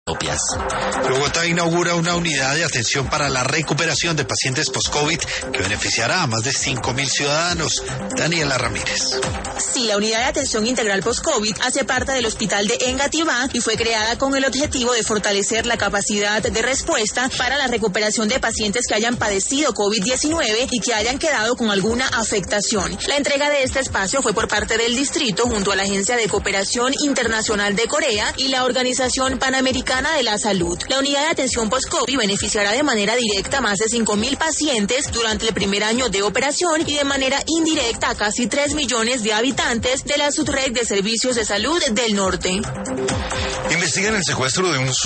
Bogotá inaugura una unidad de atención para la recuperación de pacientes post-COVID que beneficiará a más de 5.000 ciudadanos. Daniela Ramírez. Sí, la unidad de atención integral post-COVID hace parte del hospital de Engativá y fue creada con el objetivo de fortalecer la capacidad de respuesta para la recuperación de pacientes que hayan padecido COVID-19 y que hayan quedado con alguna afectación. La entrega de este espacio fue por parte del distrito junto a la Agencia de Cooperación Internacional de Corea y la Organización Panamericana de la Salud. La unidad de atención post-COVID beneficiará de manera directa a más de 5.000 pacientes durante el primer año de operación y de manera indirecta a casi 3 millones de habitantes de la subred de servicios de salud del norte. Investigan el secuestro de un